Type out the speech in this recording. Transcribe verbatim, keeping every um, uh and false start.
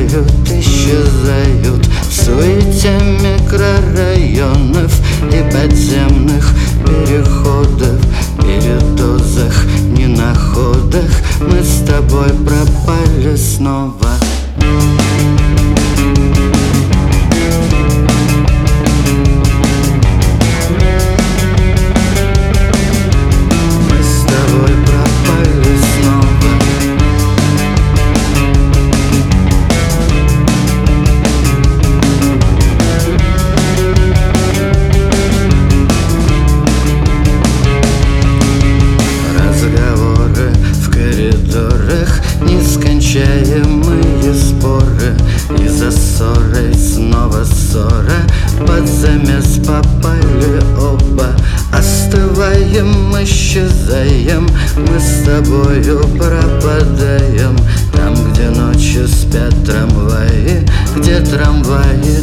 тают, исчезают в суете микрорайонов и подземных переходов, передозах, ненаходах. Мы с тобой пропали снова. Нескончаемые споры, и за ссорой снова ссора. Под замес попали оба. Остываем, исчезаем, мы с тобою пропадаем. Там, где ночью спят трамваи, где трамваи